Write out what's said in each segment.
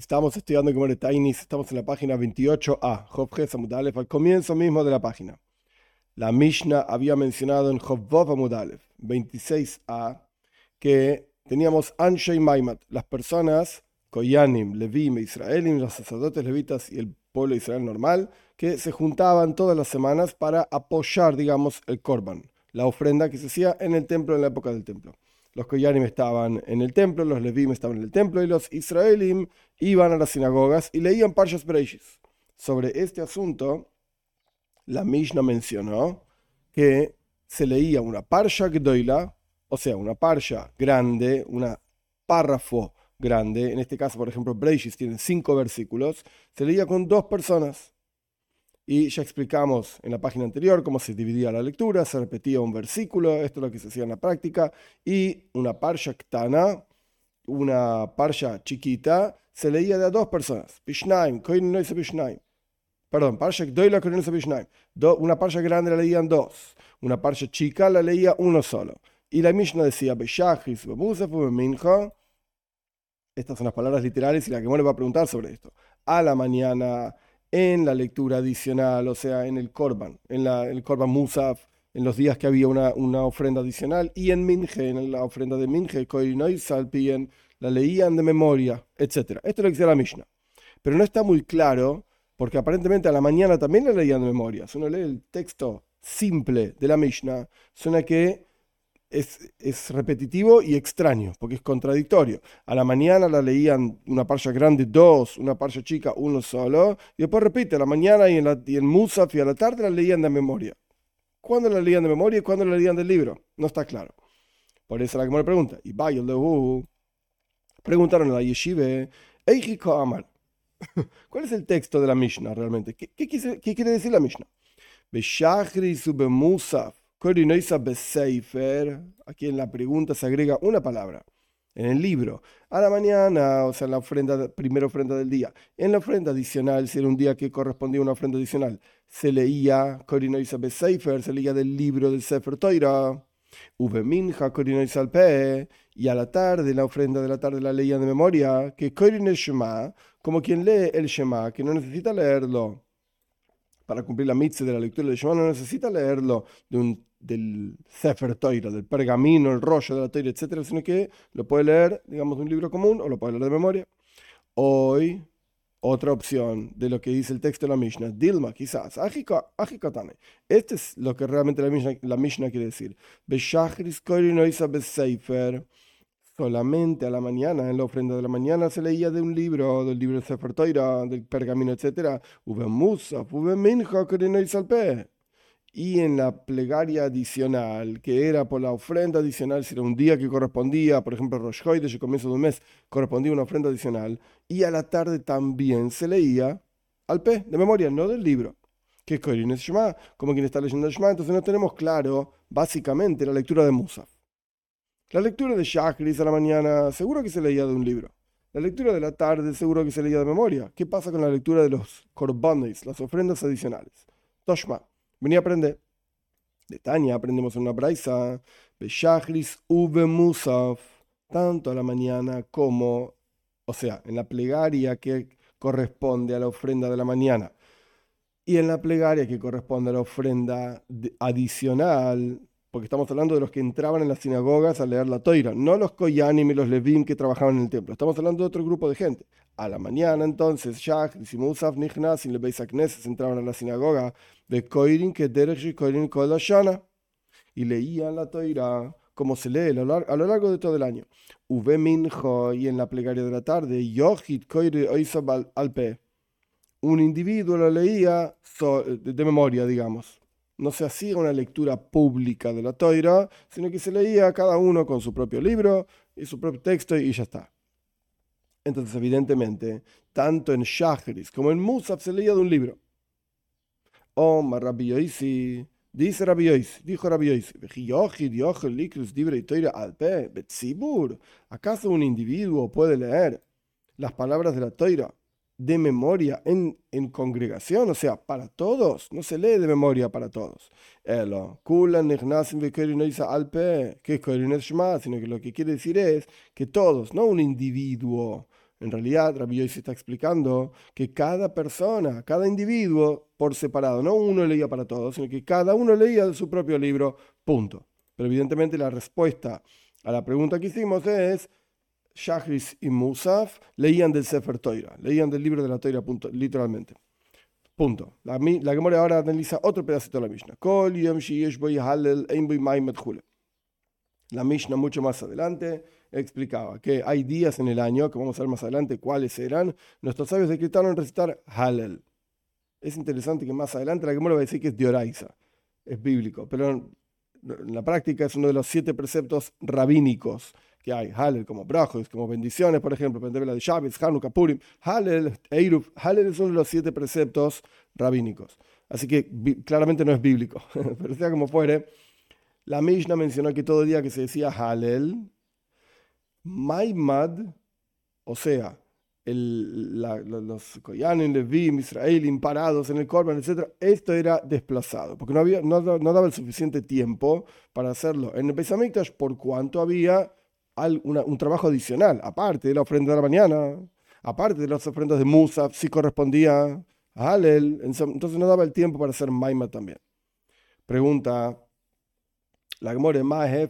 Estamos estudiando Gemara Tainis, estamos en la página 28a, Job Ges Amud Aleph, al comienzo mismo de la página. La Mishnah había mencionado en Job Vav Amud Aleph 26a que teníamos Anshei Maimat, las personas, Koyanim, Levim e Israelim, los sacerdotes levitas y el pueblo de Israel normal, que se juntaban todas las semanas para apoyar, digamos, el Korban, la ofrenda que se hacía en el templo en la época del templo. Los Koyanim estaban en el templo, los Levim estaban en el templo y los Israelim iban a las sinagogas y leían Parshas Bereishis. Sobre este asunto, la Mishnah mencionó que se leía una Parsha Gdoila, o sea, una Parsha grande, un párrafo grande. En este caso, por ejemplo, Bereishis tiene 5 versículos, se leía con 2 personas. Y ya explicamos en la página anterior cómo se dividía la lectura, se repetía un versículo, esto es lo que se hacía en la práctica, y una parsha ktana, una parsha chiquita, se leía de a 2 personas. Bishnaim, perdón, parsha gdoila koin noisa bishnaim. Una parsha grande la leían 2, una parsha chica la leía uno solo. Y la Mishnah decía, beshachris, bemusaf, bemincha. Estas son las palabras literales y la que me va a preguntar sobre esto. A la mañana, en la lectura adicional, o sea, en el Korban, en el Korban Musaf, en los días que había una ofrenda adicional, y en Minje, en la ofrenda de Minje, Koinoi Salpien, la leían de memoria, etc. Esto es lo que dice la Mishnah. Pero no está muy claro, porque aparentemente a la mañana también la leían de memoria. Si uno lee el texto simple de la Mishnah, suena que es repetitivo y extraño, porque es contradictorio. A la mañana la leían una parsha grande 2, una parsha chica uno solo, y después repite, a la mañana y en Musaf y a la tarde la leían de memoria. ¿Cuándo la leían de memoria y cuándo la leían del libro? No está claro. Por eso la que me pregunta. Y vaya, preguntaron a la yeshive, Eijiko Amar, ¿cuál es el texto de la Mishnah realmente? ¿Qué quiere decir la Mishnah? Beshachri sube Musaf. Aquí en la pregunta se agrega una palabra. En el libro, a la mañana, o sea, en la primera ofrenda del día. En la ofrenda adicional, si era un día que correspondía a una ofrenda adicional, se leía Korinoisa Beseifer, se leía del libro del Sefer Toira. Uveminja Korinoisa Alpe, y a la tarde, en la ofrenda de la tarde, la leía de memoria, que Korine Shema, como quien lee el Shema, que no necesita leerlo para cumplir la mitzvah de la lectura del Shema, no necesita leerlo del Sefer Toira, del pergamino, el rollo de la Toira, etcétera, sino que lo puede leer, digamos, de un libro común o lo puede leer de memoria. Hoy, otra opción de lo que dice el texto de la Mishnah, Dilma, quizás, Ajikatane. Este es lo que realmente la Mishnah quiere decir. Beshachris koiri noisa beseifer. Solamente a la mañana, en la ofrenda de la mañana, se leía de un libro, del libro de Sefer Toira, del pergamino, etc. Y en la plegaria adicional, que era por la ofrenda adicional, si era un día que correspondía, por ejemplo, Rosh Chodesh, el comienzo de un mes, correspondía una ofrenda adicional, y a la tarde también se leía al P, de memoria, no del libro, que es Korin es Shema, como quien está leyendo el Shema. Entonces no tenemos claro, básicamente, la lectura de Musaf. La lectura de Shachris a la mañana, seguro que se leía de un libro. La lectura de la tarde, seguro que se leía de memoria. ¿Qué pasa con la lectura de los korbanos, las ofrendas adicionales? Toshma, venía a aprender. De Tania aprendemos en una braisa, de Shachris uve Musaf, tanto a la mañana como, o sea, en la plegaria que corresponde a la ofrenda de la mañana y en la plegaria que corresponde a la ofrenda adicional, porque estamos hablando de los que entraban en las sinagogas a leer la Toira, no los Koyanim y los Levim que trabajaban en el templo. Estamos hablando de otro grupo de gente. A la mañana, entonces, Shachris y Musaf Nichnas y Lebeis Knesset entraban a la sinagoga de Koirin que Derech Koirin Kol Hashana y leían la Toira como se lee a lo largo de todo el año. Uve Minjo, y en la plegaria de la tarde, Yochid Koire Oisab Alpe. Un individuo lo leía de memoria, digamos. No se hacía una lectura pública de la Toira, sino que se leía cada uno con su propio libro y su propio texto y ya está. Entonces, evidentemente, tanto en Shachris como en Musaf se leía de un libro. Omar Rabbi Yoisi, dice Rabbi Yoisi, dijo Rabbi Yoisi, ¿acaso un individuo puede leer las palabras de la Toira de memoria en congregación? O sea, para todos, no se lee de memoria para todos. Sino que lo que quiere decir es que todos, no un individuo En realidad, Rabbi Yossi está explicando que cada persona, cada individuo por separado, no uno leía para todos, sino que cada uno leía de su propio libro, punto. Pero evidentemente la respuesta a la pregunta que hicimos es, Shachris y Musaf leían del Sefer Toira, leían del libro de la Toira, punto, literalmente. Punto. La Gemara ahora analiza otro pedacito de la Mishnah. Kol yom sheyesh bo yhalel ein bo maimet chule. La Mishnah mucho más adelante explicaba que hay días en el año, que vamos a ver más adelante cuáles eran, nuestros sabios decretaron recitar Hallel. Es interesante que más adelante la Gemara va a decir que es de Oraisa, es bíblico, pero en la práctica es uno de los 7 preceptos rabínicos que hay. Hallel como brajos, como bendiciones, por ejemplo, la de Shabbos, Hanukkah, Purim, Hallel, Eiruf, Hallel es uno de los 7 preceptos rabínicos. Así que claramente no es bíblico, pero sea como fuere, la Mishnah mencionó que todo día que se decía Hallel, Maimad, o sea, los Koyanim, Levim, Israelim parados en el Korban, etc., esto era desplazado, porque no daba el suficiente tiempo para hacerlo en el Beis Hamikdash, por cuanto había un trabajo adicional, aparte de la ofrenda de la mañana, aparte de las ofrendas de Musaf, si correspondía a Hallel, entonces no daba el tiempo para hacer Maimad también. Pregunta la Gemara,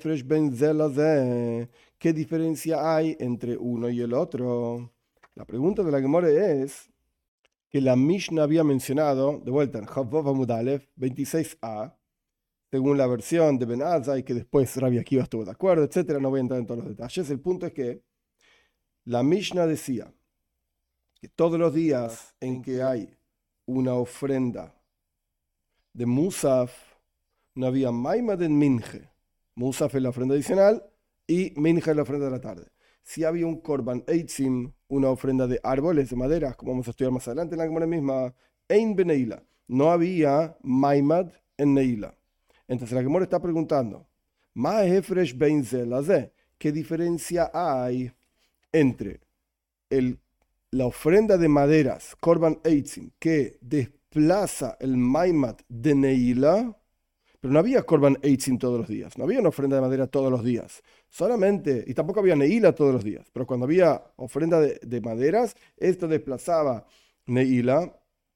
¿qué diferencia hay entre uno y el otro? La pregunta de la Gemara es que la Mishnah había mencionado, de vuelta en Chavov Amud Aleph 26a, según la versión de Ben Azai, que después Rabbi Akiva estuvo de acuerdo, etcétera. No voy a entrar en todos los detalles. El punto es que la Mishnah decía que todos los días en que hay una ofrenda de Musaf, no había Maimad en Minje. Musaf es la ofrenda adicional y Minje es la ofrenda de la tarde. Si había un Korban Eitzim, una ofrenda de árboles, de madera, como vamos a estudiar más adelante en la Gemara misma, Ein Beneila, no había Maimad en Neila. Entonces la Gemara está preguntando, Ma Hefresh Ben Zelazeh, ¿qué diferencia hay entre la ofrenda de maderas, Korban Eitzim, que desplaza el Maimad de Neila? Pero no había Korban Eitzim todos los días, no había una ofrenda de madera todos los días, solamente, y tampoco había Neila todos los días, pero cuando había ofrenda de maderas, esto desplazaba Neila,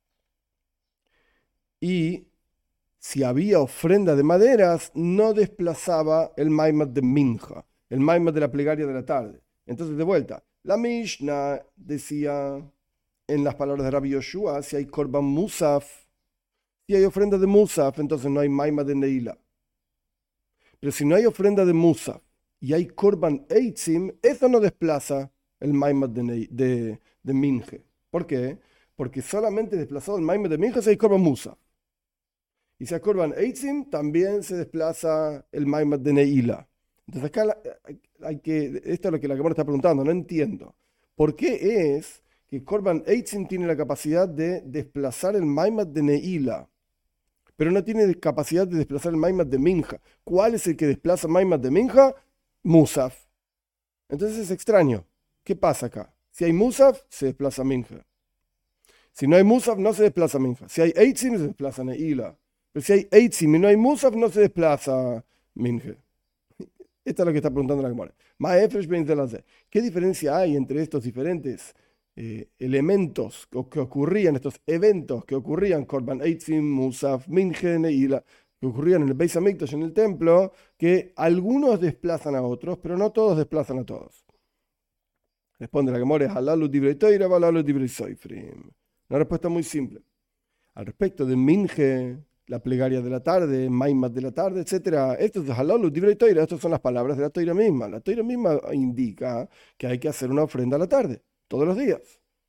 y si había ofrenda de maderas, no desplazaba el Maimad de Minja, el Maimad de la plegaria de la tarde. Entonces, de vuelta, la Mishnah decía, en las palabras de Rabbi Yoshua, si hay Korban Musaf, si hay ofrenda de Musaf, entonces no hay Maimad de Neila. Pero si no hay ofrenda de Musaf y hay Korban Eitzim, eso no desplaza el Maimad de Minje. ¿Por qué? Porque solamente desplazado el Maimad de Minje si hay Korban Musaf. Y si hay Korban Eitzim, también se desplaza el Maimad de Neila. Entonces acá esto es lo que la Gemara está preguntando, no entiendo. ¿Por qué es que Korban Eitzim tiene la capacidad de desplazar el Maimad de Neila, pero no tiene capacidad de desplazar el Maimad de Minja? ¿Cuál es el que desplaza Maimad de Minja? Musaf. Entonces es extraño. ¿Qué pasa acá? Si hay Musaf, se desplaza Minja. Si no hay Musaf, no se desplaza Minja. Si hay Eitzim, se desplaza Neila. Pero si hay Eitzim y no hay Musaf, no se desplaza Minje. Esto es lo que está preguntando la Gemara. ¿Qué diferencia hay entre estos diferentes elementos que ocurrían, estos eventos que ocurrían, Korban Eitzim, Musaf, Minje, Neila, que ocurrían en el Beis Hamikdash, en el templo, que algunos desplazan a otros, pero no todos desplazan a todos? Responde la Gemara, Halalu divrei Toira, Halalu divrei Soifrim. Una respuesta muy simple. Al respecto de Minje, la plegaria de la tarde, Maimad de la tarde, etc. Estos son las palabras de la Toira misma. La Toira misma indica que hay que hacer una ofrenda a la tarde, todos los días.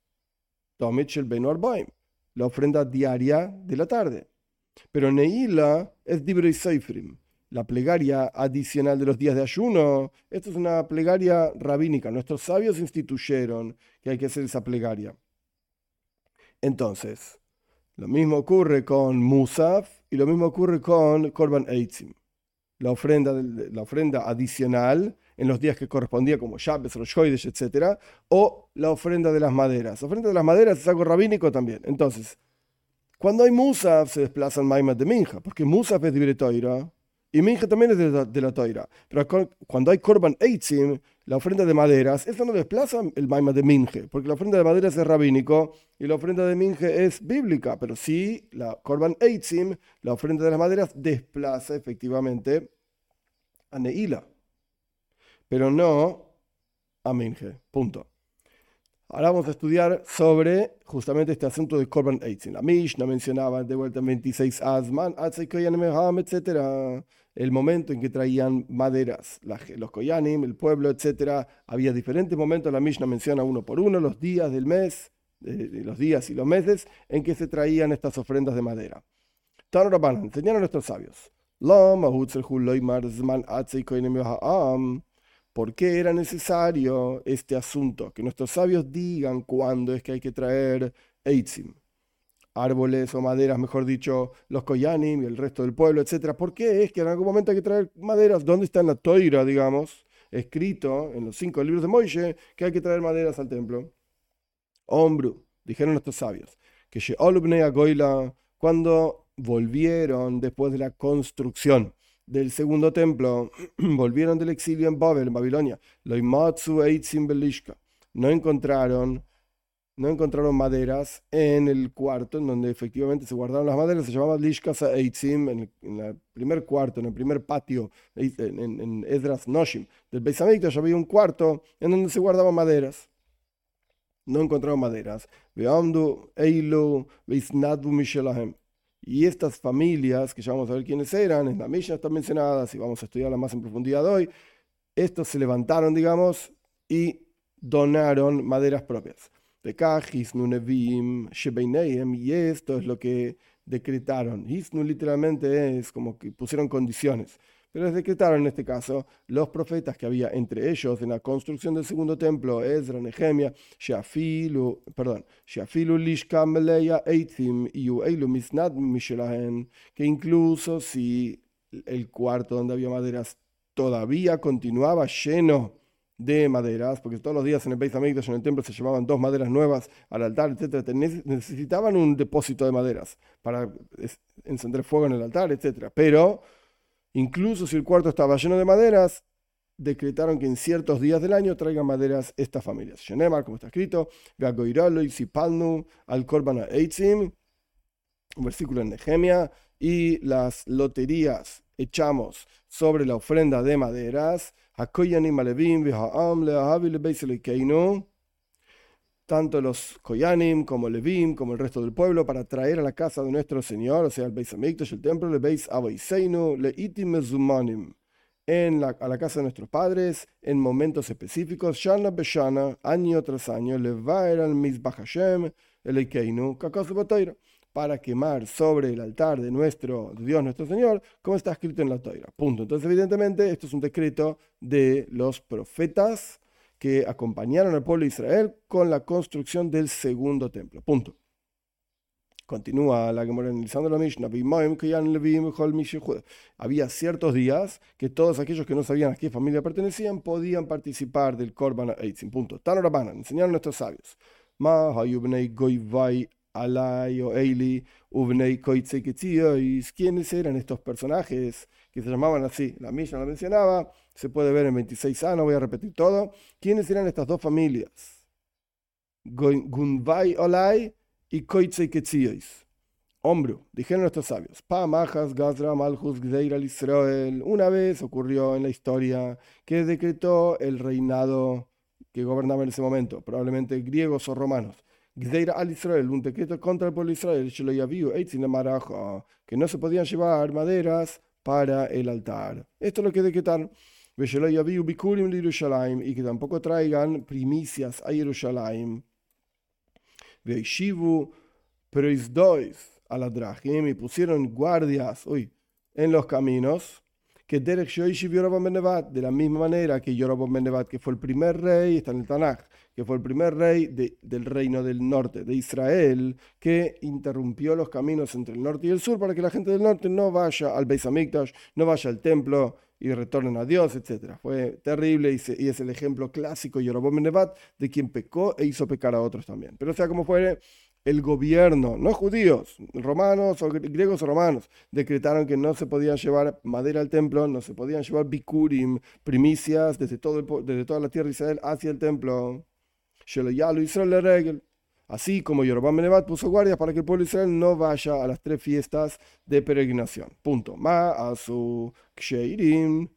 La ofrenda diaria de la tarde. Pero Neila es Divrei Soifrim, la plegaria adicional de los días de ayuno. Esto es una plegaria rabínica. Nuestros sabios instituyeron que hay que hacer esa plegaria. Entonces, lo mismo ocurre con Musaf y lo mismo ocurre con Korban Eitzim. La ofrenda adicional en los días que correspondía, como Shabbos, Rosh Chodesh, etc. O la ofrenda de las maderas. La ofrenda de las maderas es algo rabínico también. Entonces, cuando hay Musaf, se desplaza el Maimad de Minja, porque Musaf es Divrei Toira Y minje también es de la toira. Pero cuando hay korban eitzim, la ofrenda de maderas, eso no desplaza el maima de minje, porque la ofrenda de maderas es rabínico y la ofrenda de minje es bíblica. Pero sí, la korban eitzim, la ofrenda de las maderas, desplaza efectivamente a neila, pero no a minje. Punto. Ahora vamos a estudiar sobre justamente este asunto de Korban Eitzim. La Mishnah mencionaba de vuelta en 26 Asman, etc. El momento en que traían maderas, los Koyanim, el pueblo, etc. Había diferentes momentos, la Mishnah menciona uno por uno, los días del mes, los días y los meses en que se traían estas ofrendas de madera. Tano Rabbanan, enseñaron a nuestros sabios. ¿Por qué era necesario este asunto? Que nuestros sabios digan cuándo es que hay que traer eitzim, árboles o maderas, mejor dicho, los koyanim y el resto del pueblo, etc. ¿Por qué es que en algún momento hay que traer maderas? ¿Dónde está en la toira, digamos, escrito en los 5 libros de Moishe, que hay que traer maderas al templo? Ombru, dijeron nuestros sabios, que Sheol bnei Agoila, cuando volvieron después de la construcción del segundo templo, volvieron del exilio en Babel, en Babilonia, no encontraron maderas en el cuarto en donde efectivamente se guardaron las maderas, se llamaba Lishkas Eitzim, en el primer cuarto, en el primer patio, en Esdras Noshim del Beis Hamikdash había un cuarto en donde se guardaban maderas. No encontraron maderas. Y estas familias, que ya vamos a ver quiénes eran, en la Mishnah están mencionadas y vamos a estudiarlas más en profundidad hoy, estos se levantaron, digamos, y donaron maderas propias. Y esto es lo que decretaron. Hisnu literalmente es como que pusieron condiciones. Pero les decretaron en este caso los profetas que había entre ellos en la construcción del segundo templo, Ezra, Nehemia, Shafilu Lishka Meleya Eitzim y Eilu Misnad Mishelahen, que incluso si el cuarto donde había maderas todavía continuaba lleno de maderas, porque todos los días en el Beis Hamikdash, en el templo, se llevaban 2 maderas nuevas al altar, etc. Necesitaban un depósito de maderas para encender fuego en el altar, etc. Pero incluso si el cuarto estaba lleno de maderas, decretaron que en ciertos días del año traigan maderas estas familias. Shenemar, como está escrito, al Korban Eitzim, un versículo en Nehemia, y las loterías echamos sobre la ofrenda de maderas, tanto los Koyanim como Levim, como el resto del pueblo, para traer a la casa de nuestro Señor, o sea, el Beis Hamikdash, el templo, le Beis Avoseinu, leitim mezumanim, a la casa de nuestros padres, en momentos específicos, Shana Beshana, año tras año, Levaer al Mizbach Hashem, Eleikeinu, Kakos Batoira, para quemar sobre el altar de Dios nuestro Señor, como está escrito en la Toira. Punto. Entonces, evidentemente, esto es un decreto de los profetas que acompañaron al pueblo de Israel con la construcción del segundo templo. Punto. Continúa la Gemara analizando la Mishnah. Había ciertos días que todos aquellos que no sabían a qué familia pertenecían podían participar del Korban Eitzim. Punto. Tano Rabbanan, enseñaron nuestros sabios. ¿Quiénes eran estos personajes que se llamaban así? La Mishnah la mencionaba, se puede ver en 26a, no voy a repetir todo. ¿Quiénes eran estas dos familias? Gunvai Olai y Koitzei Ketziois. Hombro, dijeron nuestros sabios. Pa Majas, Gazra, Malchus, Gzeira, Israel. Una vez ocurrió en la historia que decretó el reinado que gobernaba en ese momento, probablemente griegos o romanos. Gzeira al Israel, un decreto contra el pueblo de Israel, que no se podían llevar maderas para el altar. Esto es lo que decretaron. Y que tampoco traigan primicias a Jerusalén. Y pusieron guardias en los caminos, que Derek Shoishiv Yorobam ben Nevat, de la misma manera que Yorobam ben Nevat, que fue el primer rey, está en el Tanaj, que fue el primer rey del reino del norte, de Israel, que interrumpió los caminos entre el norte y el sur para que la gente del norte no vaya al Beis Hamikdash, no vaya al templo y retornen a Dios, etc. Fue terrible y es el ejemplo clásico, Yorobam ben Nevat, de quien pecó e hizo pecar a otros también. Pero sea como fuere, el gobierno, no judíos, romanos o griegos o romanos, decretaron que no se podían llevar madera al templo, no se podían llevar bikurim, primicias, desde toda la tierra de Israel hacia el templo. Sheloyalu Israel le regel. Así como Yorobam ben Nebat puso guardias para que el pueblo de Israel no vaya a las 3 fiestas de peregrinación. Punto. Ma asu ksheirim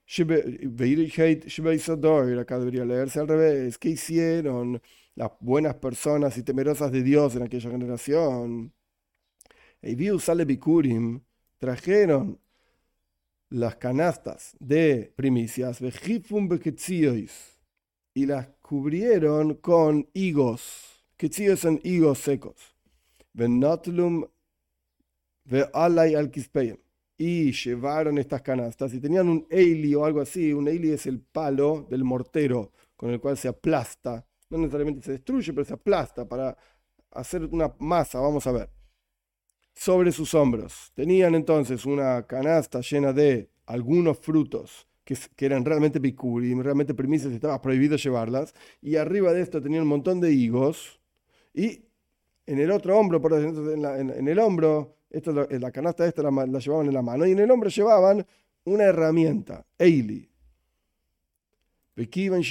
acá debería leerse al revés. ¿Qué hicieron las buenas personas y temerosas de Dios en aquella generación? Eiviu sale bikurim, trajeron las canastas de primicias, vejifum beketziois, y las cubrieron con higos. Ketziois son higos secos. Venotlum ve'alai al kispeyem. Y llevaron estas canastas y tenían un eili o algo así. Un eili es el palo del mortero con el cual se aplasta. No necesariamente se destruye, pero se aplasta para hacer una masa. Vamos a ver. Sobre sus hombros. Tenían entonces una canasta llena de algunos frutos que eran realmente bikurim, realmente primicias, estaba prohibido llevarlas. Y arriba de esto tenían un montón de higos. Y en el otro hombro, en el hombro, la canasta esta la llevaban en la mano. Y en el hombro llevaban una herramienta, Eili. Y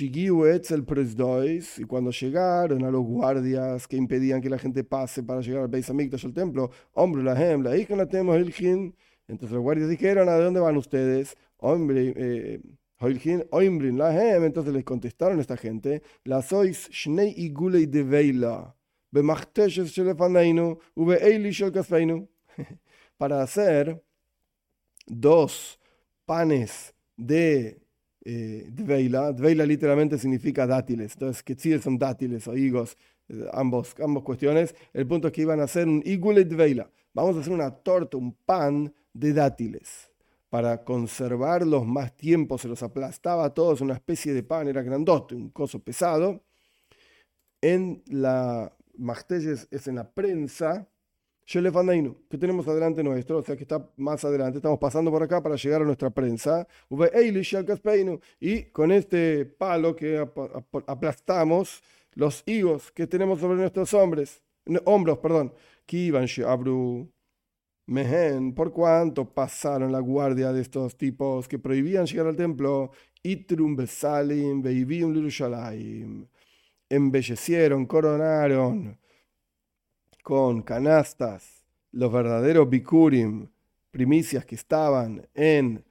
cuando llegaron a los guardias que impedían que la gente pase para llegar al Beis Hamikdash, al templo, entonces los guardias dijeron: ¿a dónde van ustedes? Entonces les contestaron a esta gente: la sois shnei igulei de veila, para hacer 2 panes de veila. Veila literalmente significa dátiles. Entonces, que sí son dátiles o higos, ambas cuestiones. El punto es que iban a hacer un igulet de veila. Vamos a hacer una torta, un pan de dátiles. Para conservarlos más tiempo, se los aplastaba a todos, una especie de pan, era grandote, un coso pesado. En la Machtelles es en la prensa. Que tenemos adelante nuestro, o sea que está más adelante, estamos pasando por acá para llegar a nuestra prensa. Y con este palo que aplastamos los higos que tenemos sobre nuestros hombros, perdón. Por cuanto pasaron la guardia de estos tipos que prohibían llegar al templo, embellecieron, coronaron con canastas los bikurim, primicias que estaban en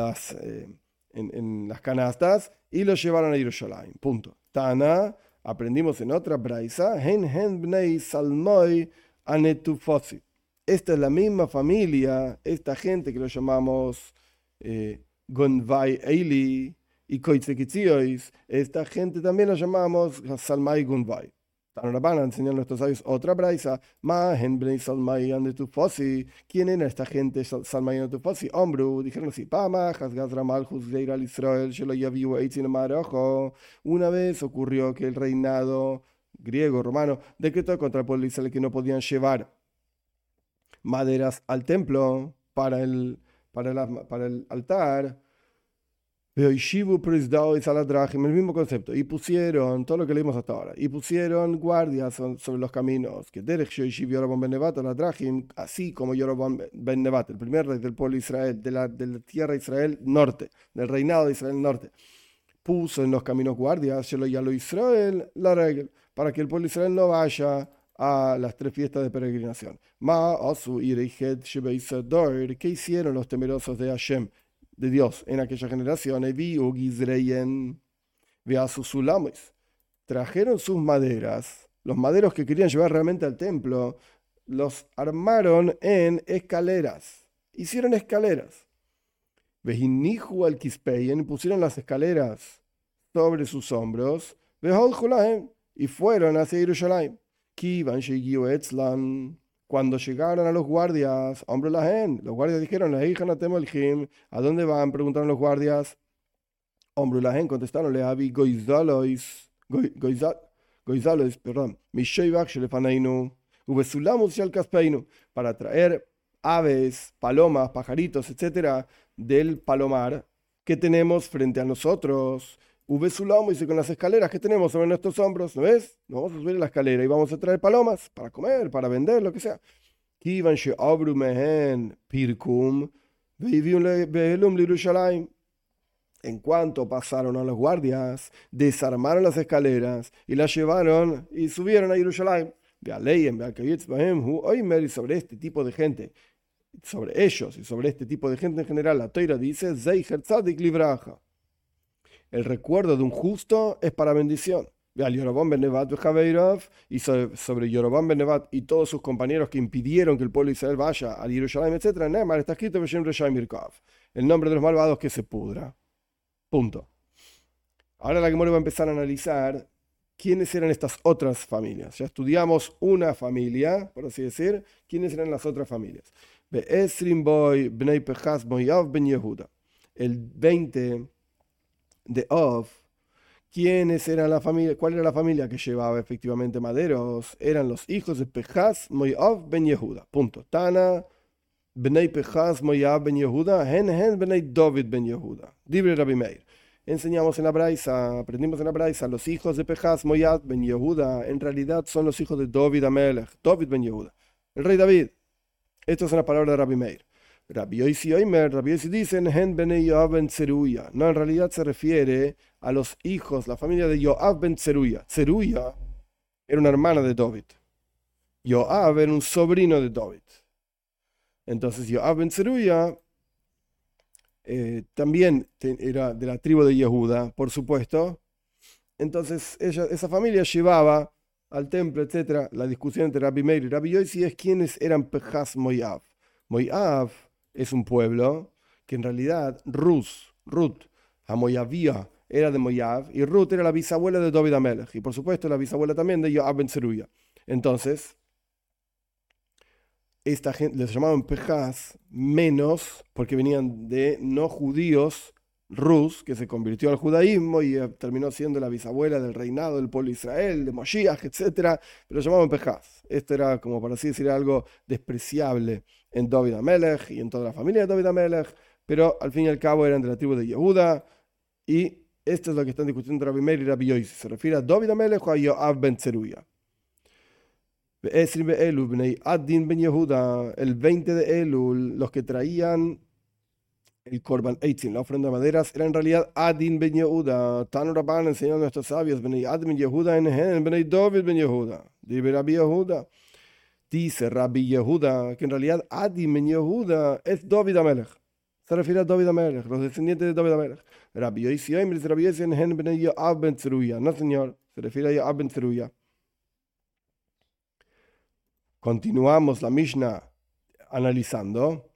las canastas, y los llevaron a Jerusalén. Punto. Tana, aprendimos en otra braisa, hen bnei salmoi anetufosi. Esta es la misma familia, esta gente que lo llamamos Gonvai Eili y Koitzekitziois, esta gente también lo llamamos Salmai Gonvai. Van a enseñar nuestros sabios otra braisa. ¿Quién era esta gente? Salmai Anetufosi. Hombru, dijeron así: una vez ocurrió que el reinado griego romano decretó contra el pueblo de Israel que no podían llevar maderas al templo para el altar. El mismo concepto. Y pusieron, todo lo que leímos hasta ahora, y pusieron guardias sobre los caminos, que Yorobam ben Nebat así como Yorobam ben Nebat, el primer rey del pueblo de Israel, de la tierra de Israel norte, del reinado de Israel norte, puso en los caminos guardias, Israel la regla, para que el pueblo de Israel no vaya a las 3 fiestas de peregrinación. ¿Qué hicieron los temerosos de Hashem, de Dios, en aquella generación? Trajeron sus maderas, los maderos que querían llevar realmente al templo, los armaron en escaleras. Hicieron escaleras. Vejinihu al Kispeyen, pusieron las escaleras sobre sus hombros. Y fueron hacia Jerusalén. Cuando llegaron a los guardias, los guardias dijeron: ¿a dónde van? Preguntaron los guardias. Contestaron: perdón, para traer aves, palomas, pajaritos, etcétera, del palomar que tenemos frente a nosotros. Ubesulamo, dice, con las escaleras que tenemos sobre nuestros hombros, ¿no ves? Nos vamos a subir a la escalera y vamos a traer palomas para comer, para vender, lo que sea. Kivan she'abru mehen pirkum ve'hiviun be'elum li'Yerushalayim. En cuanto pasaron a los guardias, desarmaron las escaleras y las llevaron y subieron a Jerusalén. Y sobre este tipo de gente, sobre ellos y sobre este tipo de gente en general, la Torá dice: Zeicher tzadik livraja. El recuerdo de un justo es para bendición. Y sobre Yorobam ben Nevat y todos sus compañeros que impidieron que el pueblo de Israel vaya a Jerusalén, etc. Está escrito: el nombre de los malvados que se pudra. Punto. Ahora la Gemara va a empezar a analizar quiénes eran estas otras familias. Ya estudiamos una familia, por así decir. ¿Quiénes eran las otras familias? El 20 de Av, ¿quiénes eran la familia? ¿Cuál era la familia que llevaba efectivamente maderos? Eran los hijos de Pejaz, Moav, Ben Yehuda. Punto. Tana, Bnei Pejaz, Moav, Ben Yehuda, Hen, Bnei David, Ben Yehuda. Dibre Rabbi Meir. Enseñamos en la Braisa, aprendimos en la Braisa, los hijos de Pejaz, Moav, Ben Yehuda, en realidad son los hijos de David Amelech, David Ben Yehuda, el rey David. Esto es una palabra de Rabbi Meir. Rabbi Yosi dicen, Hen Bnei Yoav Ben Tzeruya. No, en realidad se refiere a los hijos, la familia de Yoav Ben Tzeruya. Tzeruya era una hermana de David. Yoav era un sobrino de David. Entonces Yoav Ben Tzeruya también era de la tribu de Yehuda, por supuesto. Entonces esa familia llevaba al templo, etc. La discusión entre Rabbi Meir y Rabbi Yosi es quiénes eran Pejaz Moav. Moav es un pueblo que en realidad Ruth, a Moavía, era de Moav, y Ruth era la bisabuela de David Amelech, y por supuesto la bisabuela también de Yoav Ben Tzeruya. Entonces, esta gente les llamaban Pejaz menos porque venían de no judíos, Rus, que se convirtió al judaísmo y terminó siendo la bisabuela del reinado del pueblo de Israel, de Moshiach, etc. Pero llamaban Pejaz. Esto era, como por así decir, algo despreciable en David Amelech y en toda la familia de David Amelech, pero al fin y al cabo eran de la tribu de Yehuda, y esto es lo que están discutiendo Rabbi Meir y Rabbi Yosi. ¿Se refiere a David Amelech o a Yoav ben Tzeruya? El 20 de Elul, los que traían el Korban Eitzin, la ofrenda de maderas, era en realidad Adin ben Yehuda. Tanu Rabban enseñó a nuestros sabios, Bnei Adin ben Yehuda en Hen, Bnei David ben Yehuda. Dice Rabbi Yehuda. Dice Rabbi Yehuda que en realidad Adin ben Yehuda es David Amelech. Se refiere a David Amelech, los descendientes de David Amelech. Rabbi Yosi dice Rabbi Yosi en Hen, Bnei Yoav ben Tzeruya. No, señor, se refiere a Yoav ben Tzeruya. Continuamos la Mishnah analizando.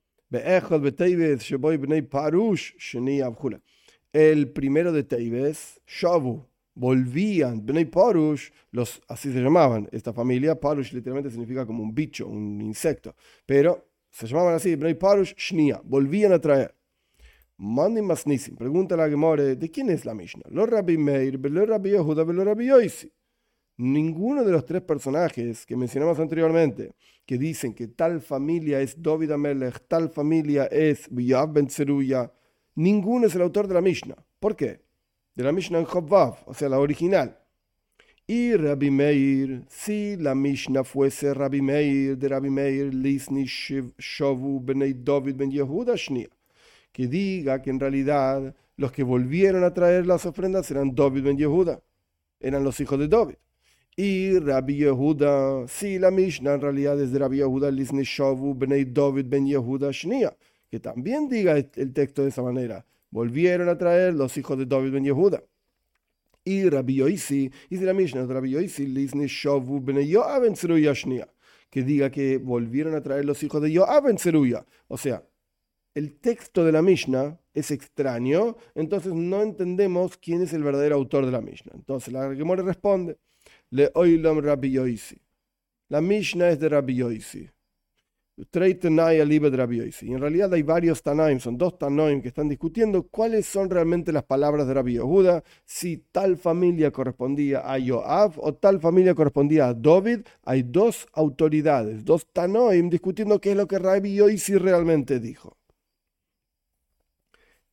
El primero de Teibes, Shavu, volvían, Bnei Parush, así se llamaban, esta familia. Parush literalmente significa como un bicho, un insecto, pero se llamaban así, Bnei Parush, Shnia, volvían a traer. Mandim Masnisim, pregunta la Gemara, ¿de quién es la Mishnah? Lo Rabbi Meir, lo Rabbi Yehuda, lo Rabbi Yosi. Ninguno de los tres personajes que mencionamos anteriormente, que dicen que tal familia es David Amelech, tal familia es Yoav ben Tzeruya, ninguno es el autor de la Mishnah. ¿Por qué? De la Mishnah en Chof Vav, o sea, la original. Y Rabbi Meir, si la Mishnah fuese Rabbi Meir, de Rabbi Meir, Lisni Shovu Bnei David ben Yehuda Shnia, que diga que en realidad los que volvieron a traer las ofrendas eran David ben Yehuda, eran los hijos de David. Y Rabbi Yehuda, si la Mishnah en realidad es de Rabbi Yehuda, Lisni Shovu Bnei David ben Yehuda Shnia, que también diga el texto de esa manera, volvieron a traer los hijos de David ben Yehuda. Y Rabbi Yosi, y si la Mishnah es de Rabbi Yosi, Lisni Shovu Bnei Yoav ben Tzeruya Shnia, que diga que volvieron a traer los hijos de Yoav ben Tzeruya. O sea, el texto de la Mishnah es extraño, entonces no entendemos quién es el verdadero autor de la Mishnah. Entonces la Gemara responde, Le oilam Rabbi Yosi. La Mishnah es de Rabbi Yosi. Trei Tanai aliba de Rabbi Yosi. Y en realidad hay varios Tanaim, son dos Tanaim que están discutiendo cuáles son realmente las palabras de Rabbi Yehuda, si tal familia correspondía a Yoav o tal familia correspondía a David. Hay dos autoridades, dos Tanaim discutiendo qué es lo que Rabbi Yosi realmente dijo.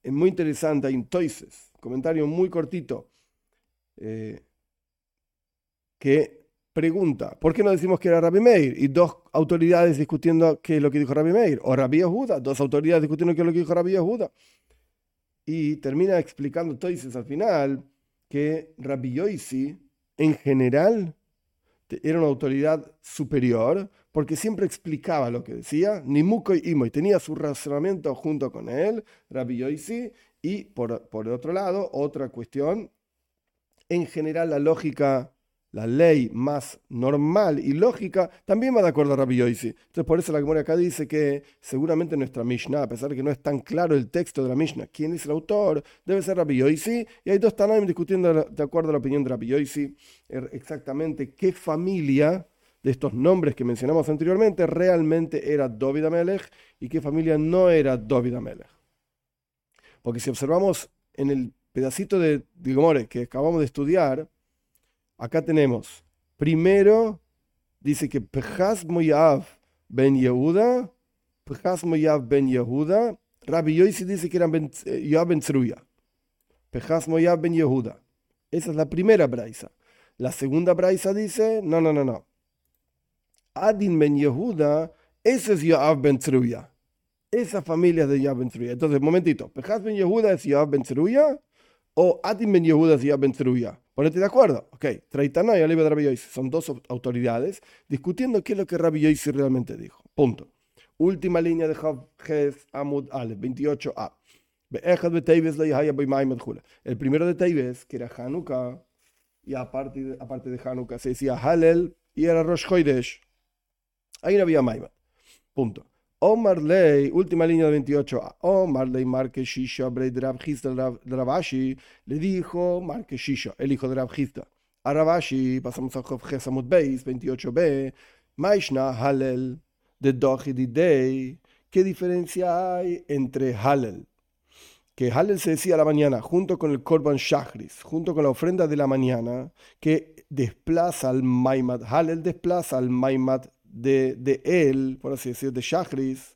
es muy interesante, hay un Toises, comentario muy cortito, eh, que pregunta, ¿por qué no decimos que era Rabbi Meir? Y dos autoridades discutiendo qué es lo que dijo Rabbi Meir. O Rabbi Yehuda, dos autoridades discutiendo qué es lo que dijo Rabbi Yehuda. Y termina explicando Toises al final que Rabbi Yosi, en general, era una autoridad superior porque siempre explicaba lo que decía, Nimuko y Imoy, tenía su razonamiento junto con él, Rabbi Yosi, y por otro lado, otra cuestión, en general la lógica, la ley más normal y lógica, también va de acuerdo a Rabbi Yosi. Entonces por eso la Gemara acá dice que seguramente nuestra Mishnah, a pesar de que no es tan claro el texto de la Mishnah, quién es el autor, debe ser Rabbi Yosi, y hay dos Tanaim discutiendo de acuerdo a la opinión de Rabbi Yosi, exactamente qué familia de estos nombres que mencionamos anteriormente realmente era Dovid Amelech y qué familia no era Dovid Amelech. Porque si observamos en el pedacito de Gomorre que acabamos de estudiar, acá tenemos, primero dice que Pehaz Moyav ben Yehuda, Rabbi Yosi dice que eran Yoav ben Tzruya. Pehaz Moyav ben Yehuda. Esa es la primera braisa. La segunda braisa dice, no. Adin ben Yehuda, ese es Yoav ben Tzruya. Esa familia es de Yoav ben Tzruya. Entonces, momentito, Pehaz ben Yehuda es Yoav ben Tzruya o Adin ben Yehuda es Yoav ben Tzruya. Ponete de acuerdo. Ok, Traitana y Oliva de Rabbi Yosi son dos autoridades discutiendo qué es lo que Rabbi Yosi realmente dijo. Punto. Última línea de Ches Amud Aleph, 28a. El primero de Teibes, que era Hanukkah, y aparte de Hanukkah se decía Halel y era Rosh Chodesh. Ahí no había Maimad. Punto. Omar Ley, última línea de 28a. Omar Ley Marque Shisha, Breid Rab Hizda Rabashi, le dijo Marque Shisha, el hijo de Rab Hizda. A Rabashi, pasamos a Ches Amud Beis, 28b. Maishna Halel, de Dochi Didei. ¿Qué diferencia hay entre Halel? Que Halel se decía a la mañana, junto con el Korban Shachris, junto con la ofrenda de la mañana, que desplaza al Maimad. Halel desplaza al Maimad de él, por así decir, de Shachris.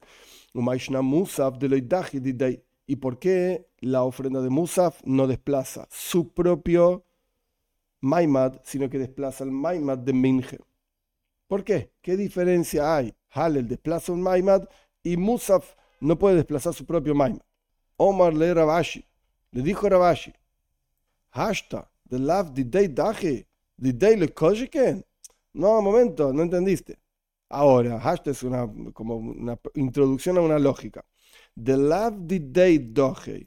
¿Y por qué la ofrenda de Musaf no desplaza su propio Maimad, sino que desplaza el Maimad de Minje? ¿Por qué? ¿Qué diferencia hay? Halel desplaza un Maimad y Musaf no puede desplazar su propio Maimad. Omar le Rabashi, le dijo Rabashi, Hashta, de lav didei dachi, didei le kojiken. No, un momento, no entendiste. Ahora, Hashta es como una introducción a una lógica. De lav didei dachi,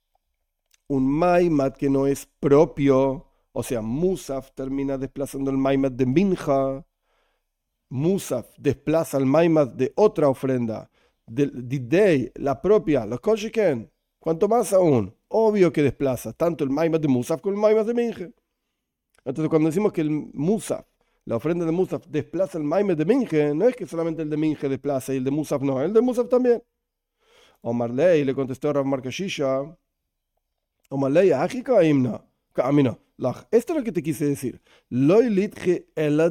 un Maimad que no es propio, o sea, Musaf termina desplazando el Maimad de Minja, Musaf desplaza el Maimad de otra ofrenda, de Didei, la propia, los Kojiken. Cuanto más aún, obvio que desplaza tanto el Maimad de Musaf como el Maimad de Minje. Entonces, cuando decimos que el Musaf, la ofrenda de Musaf, desplaza el Maimad de Minje, no es que solamente el de Minje desplaza y el de Musaf no, el de Musaf también. Omar Ley le contestó a Rav Markashisha, Omar Ley, Ajika Imna. A mí no. Esto es lo que te quise decir. Que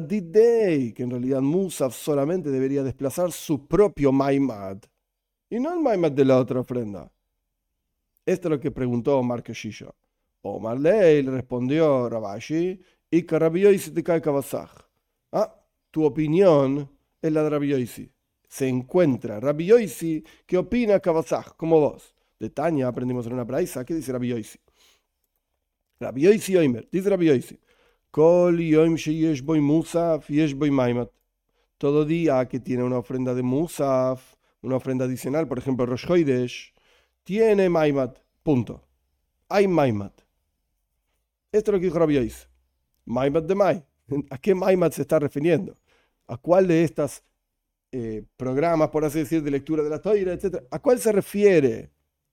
en realidad Musaf solamente debería desplazar su propio Maimad y no el Maimad de la otra ofrenda. Esto es lo que preguntó Omar Keshisha. Omar Ley le respondió Rabashi, y que Rabbi Yosi te cae Kabazaj. Ah, tu opinión es la de Rabbi Yosi. Se encuentra Rabbi Yosi que opina Kabazaj, como vos. De Tania aprendimos en una braisa. ¿Qué dice Rabbi Yosi? Rabbi Yosi Oimer, dice Rabbi Yosi. Kol yom sheyesh boy musaf, yesh boy maimat. Todo día que tiene una ofrenda de musaf, una ofrenda adicional, por ejemplo Rosh Chodesh, tiene Maimat, punto. Hay Maimat. Esto es lo que dijo Rabbi Yosi. Maimat de Mai. ¿A qué Maimat se está refiriendo? ¿A cuál de estas programas, por así decir, de lectura de la Torah, etcétera? ¿A cuál se refiere?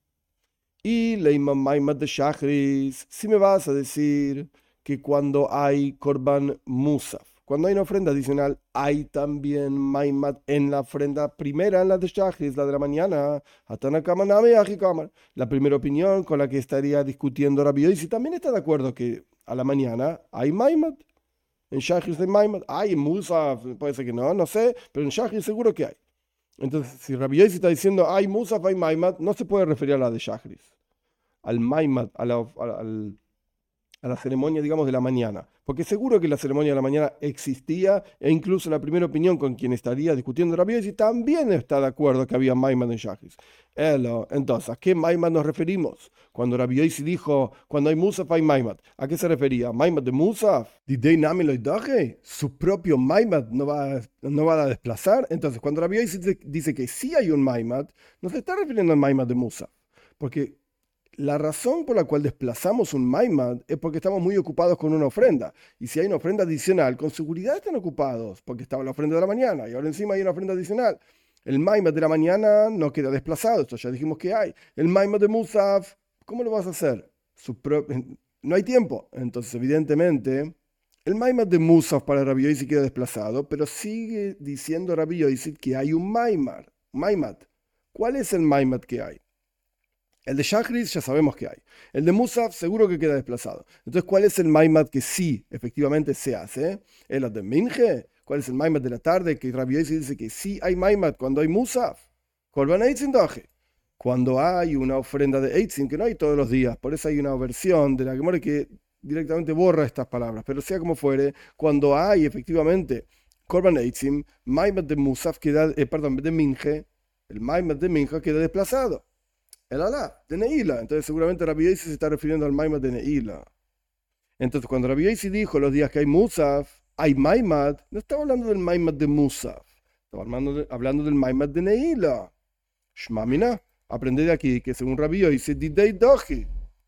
Y Leima Maimat de Shachris, si me vas a decir que cuando hay Korban Musaf, cuando hay una ofrenda adicional, hay también Maimat en la ofrenda primera, en la de Shachris, la de la mañana. La primera opinión con la que estaría discutiendo Rabbi Yosi también está de acuerdo que a la mañana hay Maimat. En Shachris hay Maimat. Hay en Musaf, puede ser que no, no sé, pero en Shachris seguro que hay. Entonces, si Rabbi Yosi está diciendo hay Musaf, hay Maimat, no se puede referir a la de Shachris. al Maimad, a la ceremonia, digamos, de la mañana. Porque seguro que la ceremonia de la mañana existía e incluso la primera opinión con quien estaría discutiendo Rabbi Yossi también está de acuerdo que había Maimad en Shachris. Entonces, ¿a qué Maimad nos referimos? Cuando Rabbi Yossi dijo, cuando hay Musaf hay Maimad, ¿a qué se refería? ¿Maimad de Musaf? ¿Didei nami lo idaje? ¿Su propio Maimad no va a desplazar? Entonces, cuando Rabbi Yossi dice que sí hay un Maimad, no se está refiriendo al Maimad de Musaf. Porque la razón por la cual desplazamos un Maimad es porque estamos muy ocupados con una ofrenda. Y si hay una ofrenda adicional, con seguridad están ocupados, porque estaba la ofrenda de la mañana y ahora encima hay una ofrenda adicional. El Maimad de la mañana no queda desplazado, esto ya dijimos que hay. El Maimad de Musaf, ¿cómo lo vas a hacer? No hay tiempo. Entonces, evidentemente, el Maimad de Musaf para Rabbi Yossi queda desplazado, pero sigue diciendo Rabbi Yossi que hay un Maimad. ¿Cuál es el Maimad que hay? El de Shachris ya sabemos que hay. El de Musaf seguro que queda desplazado. Entonces, ¿cuál es el Maimad que sí efectivamente se hace? ¿El de Minje? ¿Cuál es el Maimad de la tarde? Que Rabbi Yossi dice que sí hay Maimad cuando hay Musaf. Korban Eitzin Doje. Cuando hay una ofrenda de Eitzin, que no hay todos los días. Por eso hay una versión de la Gemara que directamente borra estas palabras. Pero sea como fuere, cuando hay efectivamente Korban Eitzin, Maimad de Musaf queda, de Minje, el Maimad de Minje queda desplazado. El alá, de Neila. Entonces seguramente Rabbi Yossi se está refiriendo al Maimad de Neila. Entonces cuando Rabbi Yossi dijo los días que hay Musaf, hay Maimad, no estaba hablando del Maimad de Musaf, estaba hablando del Maimad de Neila. Shmamina, aprende de aquí que según Rabbi Yossi, Didei Doji,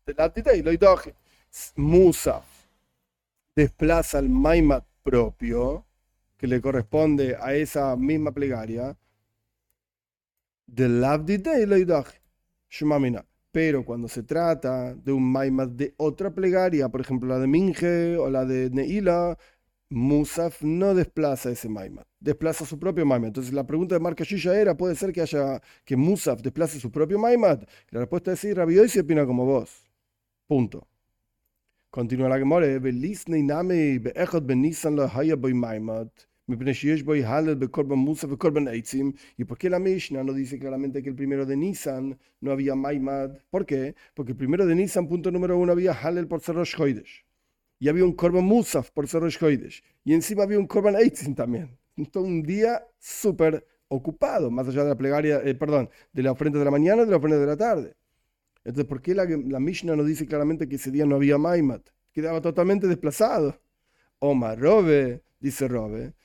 Musaf desplaza el Maimad propio que le corresponde a esa misma plegaria del Lav Didei Loidoji. Pero cuando se trata de un Maimad de otra plegaria, por ejemplo la de Minje o la de Neila, Musaf no desplaza ese Maimad, desplaza su propio Maimad. Entonces la pregunta de Marca Shisha era, ¿puede ser que Musaf desplace su propio Maimad? La respuesta es sí, Rabbi Yossi opina como vos. Punto. Continúa la Gemara, ¿y por qué la Mishnah no dice claramente que el primero de Nisan no había Maimad? ¿Por qué? Porque el primero de Nisan, punto número 1, había Halel por ser Rosh Chodesh. Y había un Korban Musaf por ser Rosh Chodesh. Y encima había un Korban Eitzim también. Todo un día súper ocupado, más allá de la plegaria, de la ofrenda de la mañana y de la ofrenda de la tarde. Entonces, ¿por qué la Mishnah no dice claramente que ese día no había Maimad? Quedaba totalmente desplazado. Omar Robe, dice Robe,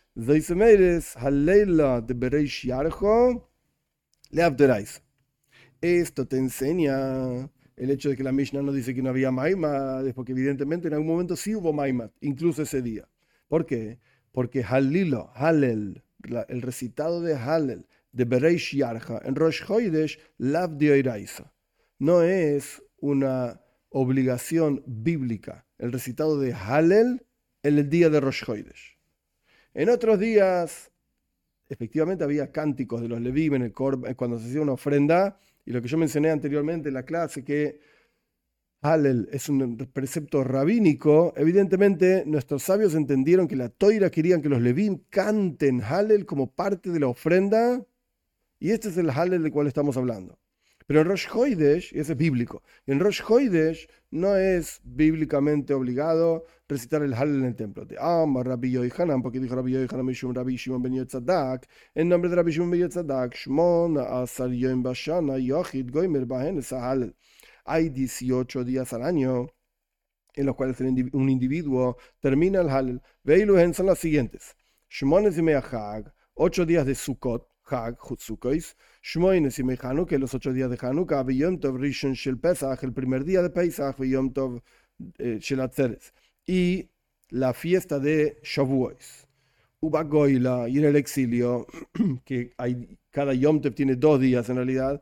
esto te enseña el hecho de que la Mishnah no dice que no había Maimad, es porque evidentemente en algún momento sí hubo Maimad, incluso ese día. ¿Por qué? Porque Halel, el recitado de Halel, de Bereish Yarja, en Rosh Chodesh, Lav Dioiraisa. No es una obligación bíblica el recitado de Halel en el día de Rosh Chodesh. En otros días, efectivamente había cánticos de los Levim en el cuando se hacía una ofrenda, y lo que yo mencioné anteriormente en la clase, que Halel es un precepto rabínico. Evidentemente, nuestros sabios entendieron que la Toira querían que los Levim canten Halel como parte de la ofrenda, y este es el Halel del cual estamos hablando. Pero en Rosh Chodesh, y ese es bíblico, en Rosh Chodesh no es bíblicamente obligado recitar el Halel en el templo. De Rabbi Yohanan, porque dijo Rabbi Yohanan, Mishum Rabbi Shimon ben Yotzadak, en nombre de Rabbi Shimon ben Yotzadak, Shmon Asar Yom Bashana Yochid Goimer Bahen esa Halel. Hay 18 días al año en los cuales un individuo termina el Halel. Veiluhen son las siguientes: Shmones y Meachag, 8 días de Sukkot, Hag, Hutzukos, Shmoines y Hanukkah, los 8 días de Hanukkah, Yom Tov Rishon Shel Pesach, el primer día de Pesach, Yom Tov Shel Atzeres, y la fiesta de Shavuos. Ubagoila, y en el exilio, que cada Yom Tov tiene 2 días en realidad,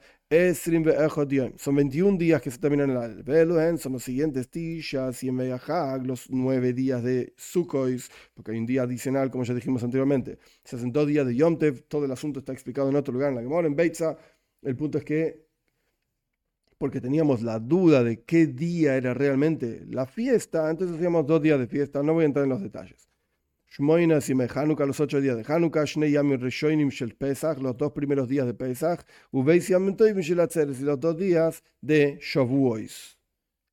son 21 días que se terminan en el Beluhen, son los siguientes Tishas y Hag, los 9 días de Sukkot, porque hay un día adicional, como ya dijimos anteriormente. Se hacen 2 días de Yom Tov, todo el asunto está explicado en otro lugar, en la Gemara, en Beitza. El punto es que, porque teníamos la duda de qué día era realmente la fiesta, entonces hacíamos 2 días de fiesta, no voy a entrar en los detalles. Shmoinas y Hanukkah, los 8 días de Hanukkah, Shnei Yamim Rishonim Shel Pesach, los 2 primeros días de Pesach, Uveis Yamim Tovim Shel Atzeres, y los 2 días de Shavuos.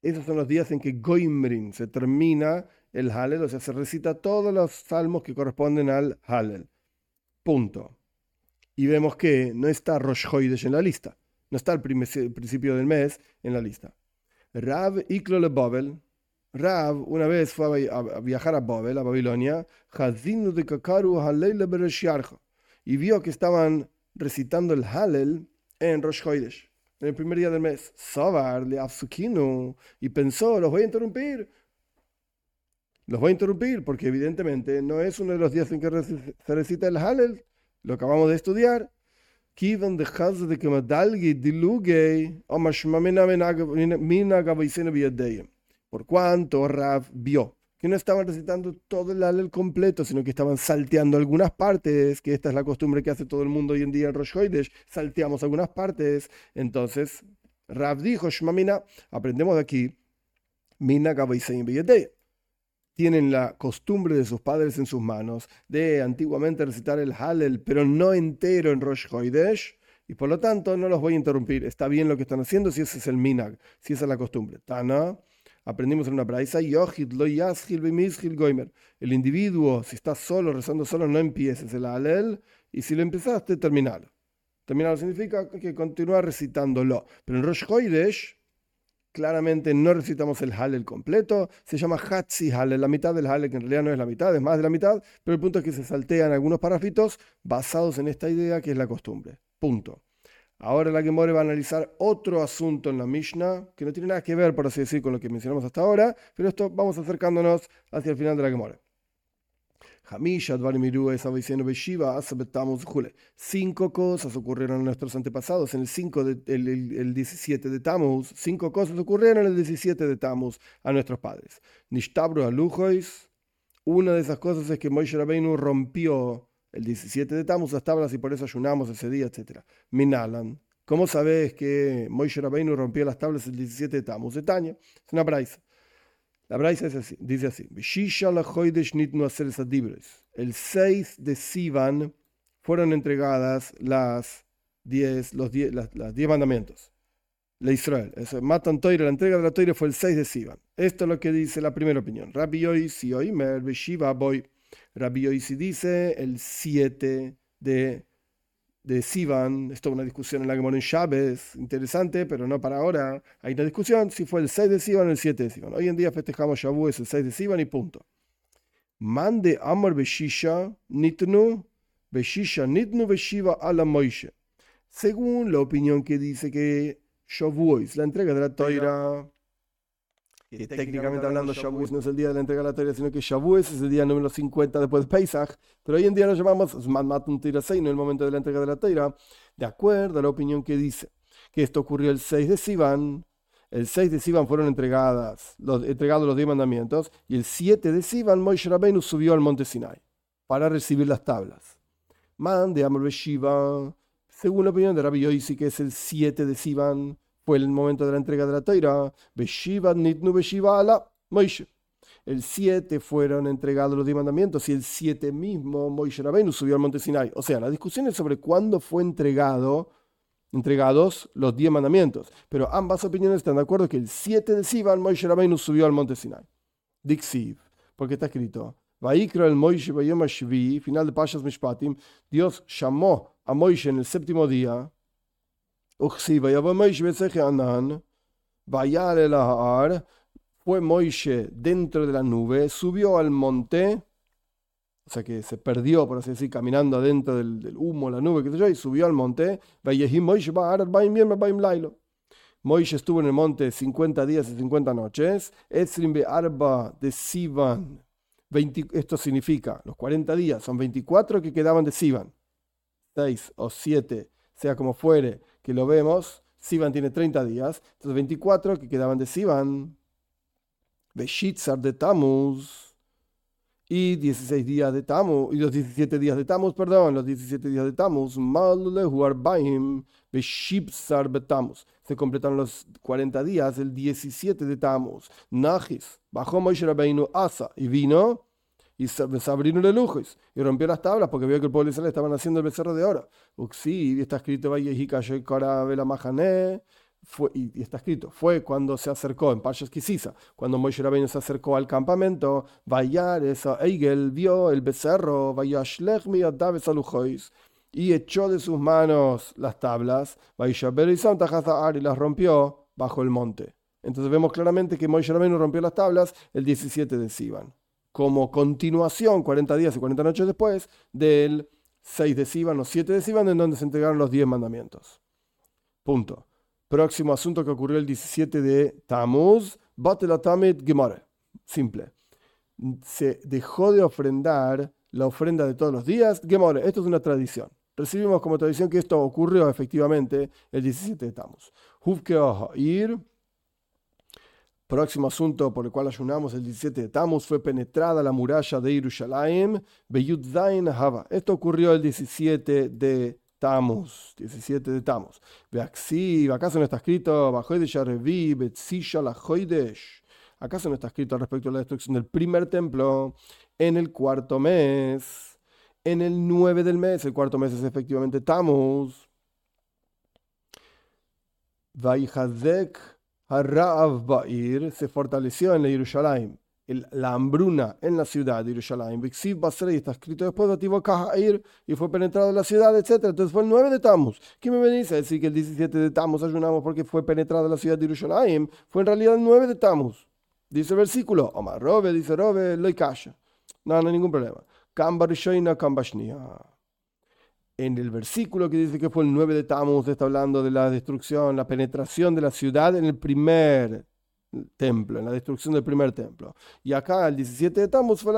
Esos son los días en que Goimrin se termina el Hallel, o sea, se recita todos los salmos que corresponden al Hallel. Punto. Y vemos que no está Rosh Hodesh en la lista. No está el principio del mes en la lista. Rav Iklo le Babel. Rav una vez fue a viajar a Babel, a Babilonia, de Kakaru y vio que estaban recitando el Hallel en Rosh Hodesh, en el primer día del mes. Savar le Afsukinu, y pensó, los voy a interrumpir. Los voy a interrumpir porque evidentemente no es uno de los días en que se recita el Hallel. Lo acabamos de estudiar. Kivan de Haz de Kemadalgi Diluge, por cuanto Rav vio que no estaban recitando todo el Hallel completo, sino que estaban salteando algunas partes, que esta es la costumbre que hace todo el mundo hoy en día en Rosh Hodesh, salteamos algunas partes. Entonces Rav dijo, Shmamina, aprendemos de aquí, Mina Gabaysein Beyedei. Tienen la costumbre de sus padres en sus manos de antiguamente recitar el Hallel, pero no entero en Rosh Hodesh, y por lo tanto no los voy a interrumpir. Está bien lo que están haciendo si ese es el minag, si esa es la costumbre. Tana, aprendimos en una braisa, Yochid lo yashil b'mizchil goimer. El individuo, si está solo, rezando solo, no empieces el Hallel, y si lo empezaste, terminalo. Terminalo significa que continúa recitándolo. Pero en Rosh Hodesh claramente no recitamos el Hallel completo, se llama Hatzi Hallel, la mitad del Hallel, que en realidad no es la mitad, es más de la mitad, pero el punto es que se saltean algunos párrafitos basados en esta idea que es la costumbre. Punto. Ahora la Gemara va a analizar otro asunto en la Mishnah, que no tiene nada que ver, por así decir, con lo que mencionamos hasta ahora, pero esto vamos acercándonos hacia el final de la Gemara. Cinco cosas ocurrieron a nuestros antepasados en el 17 de Tammuz. 5 cosas ocurrieron el 17 de Tammuz a nuestros padres. Nishtabru alujois. Una de esas cosas es que Moshe Rabbeinu rompió el 17 de Tammuz las tablas y por eso ayunamos ese día, etc. Minalan. ¿Cómo sabes que Moshe Rabbeinu rompió las tablas el 17 de Tammuz? De Tanya. Es una braisa. La braisa es así, dice así: el 6 de Sivan fueron entregadas las 10 mandamientos. La Israel. Matan Toire, la entrega de la Toire fue el 6 de Sivan. Esto es lo que dice la primera opinión. Rabbi Yosi Oimer Beshiva Boy. Rabbi Yosi dice el 7 de Sivan. Esto es una discusión en la Gemara en Shabbos, interesante, pero no para ahora. Hay una discusión si fue el 6 de Sivan o el 7 de Sivan. Hoy en día festejamos Shavuos el 6 de Sivan y punto. Mande Amor Beshisha Nitnu Beshiva ala Moishe. Según la opinión que dice que Shavuos, la entrega de la Toira, que técnicamente hablando Shavuos no es el día de la entrega de la Toira, sino que Shavuos es el día número 50 después de Pesach, pero hoy en día lo llamamos Zman Matan Toira Seinu, el momento de la entrega de la Toira, de acuerdo a la opinión que dice que esto ocurrió el 6 de Sivan. El 6 de Sivan fueron entregados los 10 mandamientos, y el 7 de Sivan Moshe Rabbeinu subió al monte Sinai para recibir las tablas. Man de Amor Beshiva, según la opinión de Rabbi Yosi, que es el 7 de Sivan, fue el momento de la entrega de la Toira. Beshiva nitnu beshiva ala Moshe. El 7 fueron entregados los 10 mandamientos, y el 7 mismo Moshe Rabbeinu subió al monte Sinai. O sea, la discusión es sobre cuándo fue entregados los 10 mandamientos. Pero ambas opiniones están de acuerdo que el 7 de Sivan Moshe Rabbeinu subió al monte Sinai. Dixiv, porque está escrito: Vaikra el Moshe Bayom Shvi, final de Pashas Mishpatim, Dios llamó a Moshe en el 7º día. Fue Moshe dentro de la nube, subió al monte, o sea que se perdió, por así decir, caminando adentro del humo, la nube, qué sé yo, y subió al monte. Moshe estuvo en el monte 50 días y 50 noches. De Sivan. Esto significa, los 40 días son 24 que quedaban de Sivan. 6 o 7, sea como fuere, que lo vemos. Sivan tiene 30 días. Entonces 24 que quedaban de Sivan. Beshitzar de Tammuz. Y 16 días de Tammuz, y los 17 días de Tammuz, los 17 días de Tammuz, se completaron los 40 días, el 17 de Tammuz. Najis, bajó Moshe Rabbeinu Asa, y vino, y se abrieron los lujos, y rompió las tablas, porque vio que el pueblo de Israel estaban haciendo el becerro de oro. Uxi, está escrito, y está escrito, fue cuando se acercó, en Parshas Kisisa, cuando Moshe Rabbeinu se acercó al campamento, Vayar esa Eigel vio el becerro, Vayashlech miyadav es alujois, y echó de sus manos las tablas, Vayishaber y Santa Hazar, y las rompió bajo el monte. Entonces vemos claramente que Moshe Rabbeinu rompió las tablas el 17 de Sivan, como continuación, 40 días y 40 noches después, del 6 de Sivan o 7 de Sivan, en donde se entregaron los 10 mandamientos. Punto. Próximo asunto que ocurrió el 17 de Tammuz, Batel Tamid Gemore. Simple. Se dejó de ofrendar la ofrenda de todos los días. Gemore, esto es una tradición. Recibimos como tradición que esto ocurrió efectivamente el 17 de Tammuz. Huvke Ha'ir. Próximo asunto por el cual ayunamos el 17 de Tammuz, fue penetrada la muralla de Jerusalén, Beyud Zain Hava. Esto ocurrió el 17 de Tammuz. 17 de Tammuz. ¿Acaso no está escrito ¿Acaso no está escrito respecto a la destrucción del primer templo en el cuarto mes? En el 9 del mes, el cuarto mes es efectivamente Tammuz. Vaihazek Harra'av Ba'ir, se fortaleció en la Jerusalén, la hambruna en la ciudad de Jerusalén. Vixiv Basra, y está escrito después, y fue penetrado en la ciudad, etc. Entonces fue el 9 de Tammuz. ¿Qué me venís a decir que el 17 de Tammuz ayunamos porque fue penetrada la ciudad de Jerusalén? Fue en realidad el 9 de Tammuz. Dice el versículo, Omar Robe, dice Robe, lo ikasha. No hay ningún problema. Kamba Rishoina, Kamba Shnia. En el versículo que dice que fue el 9 de Tammuz, está hablando de la destrucción, la penetración de la ciudad en el primer templo, en la destrucción del primer templo. Y acá el 17 de Tammuz fue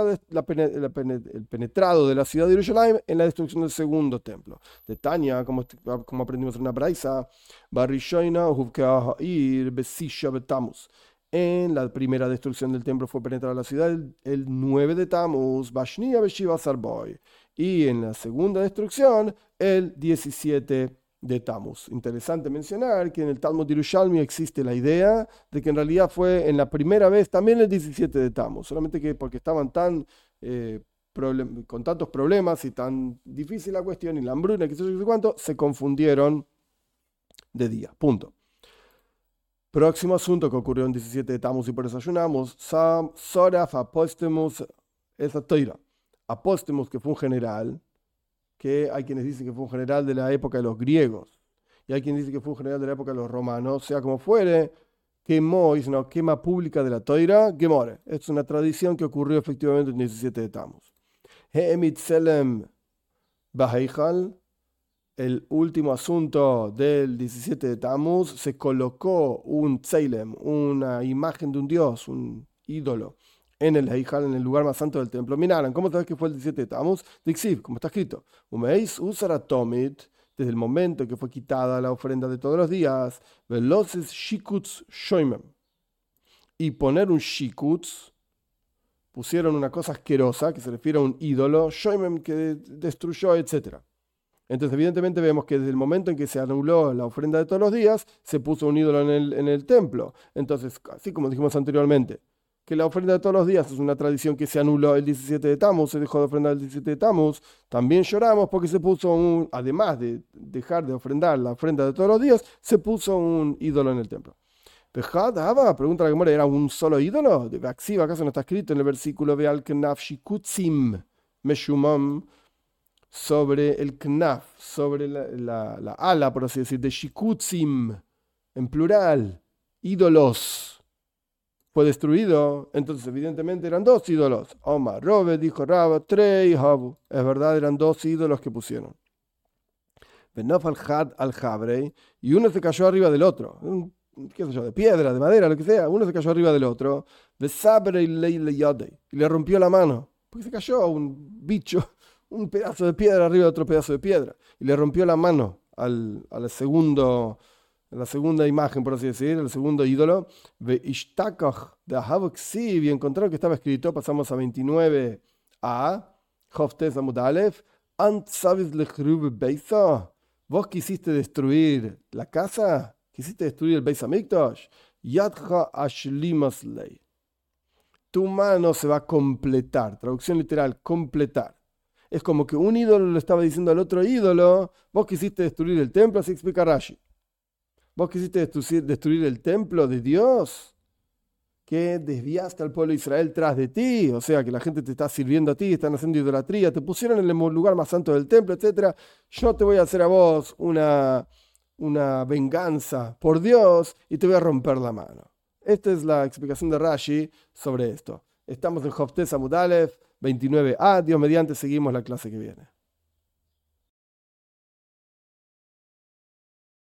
el penetrado de la ciudad de Jerusalén en la destrucción del segundo templo. De Tania, como aprendimos en una braisa, Barishoina huvkea ha'ir besisha betamuz. En la primera destrucción del templo fue penetrada la ciudad el 9 de Tammuz, Bashnia beshiva sarboy. Y en la segunda destrucción, el 17 de Tammuz. Interesante mencionar que en el Talmud Yerushalmi existe la idea de que en realidad fue en la primera vez también el 17 de Tammuz, solamente que porque estaban tan con tantos problemas y tan difícil la cuestión y la hambruna, que sé yo cuánto, se confundieron de día. Punto. Próximo asunto que ocurrió en 17 de Tammuz y por eso ayunamos, Soraf Apostemus esa toira. Apóstemus, que fue un general, que hay quienes dicen que fue un general de la época de los griegos, y hay quienes dicen que fue un general de la época de los romanos, sea como fuere, quemó, hizo una quema pública de la toira, gemore. Esto es una tradición que ocurrió efectivamente el 17 de Tammuz. He'emit selem baheichal, el último asunto del 17 de Tammuz, se colocó un tselem, una imagen de un dios, un ídolo, en el Heijal, en el lugar más santo del templo. Minaran, ¿cómo sabes que fue el 17 de Tammuz? Dixiv, como está escrito. Umeis usaratomit, desde el momento que fue quitada la ofrenda de todos los días, veloces shikuts shoimem. Y poner un shikuts, pusieron una cosa asquerosa, que se refiere a un ídolo, shoimem, que destruyó, etc. Entonces, evidentemente, vemos que desde el momento en que se anuló la ofrenda de todos los días, se puso un ídolo en el templo. Entonces, así como dijimos anteriormente, que la ofrenda de todos los días es una tradición que se anuló el 17 de Tammuz, se dejó de ofrendar el 17 de Tammuz, también lloramos porque se puso además de dejar de ofrendar la ofrenda de todos los días, se puso un ídolo en el templo. Pregunta la Gemara, ¿era un solo ídolo? De Vaxiv, ¿acaso no está escrito en el versículo Veal Knaf Shikutzim Meshumam? Sobre el Knaf, sobre la ala, por así decir, de Shikutzim, en plural, ídolos. Fue destruido, entonces evidentemente eran dos ídolos. Omar Robe, dijo Raba, Trei Habu. Es verdad, eran dos ídolos que pusieron. Benof al Jabrei, y uno se cayó arriba del otro. ¿Qué sé yo? De piedra, de madera, lo que sea. Uno se cayó arriba del otro. Besabrei leile yodei, y le rompió la mano. Porque se cayó un bicho, un pedazo de piedra arriba de otro pedazo de piedra. Y le rompió la mano al segundo. La segunda imagen, por así decir, el segundo ídolo, y encontraron que estaba escrito, pasamos a 29a, Hoftes Amud Aleph, vos quisiste destruir la casa, quisiste destruir el Beis Hamikdash, Yadcha Ashlimaslei, tu mano se va a completar, traducción literal, completar. Es como que un ídolo le estaba diciendo al otro ídolo, vos quisiste destruir el templo, así explica Rashi. Vos quisiste destruir el templo de Dios, que desviaste al pueblo de Israel tras de ti, o sea que la gente te está sirviendo a ti, están haciendo idolatría, te pusieron en el lugar más santo del templo, etcétera. Yo te voy a hacer a vos una venganza por Dios y te voy a romper la mano. Esta es la explicación de Rashi sobre esto. Estamos en Joftes Amud Aleph 29a. Dios mediante, seguimos la clase que viene.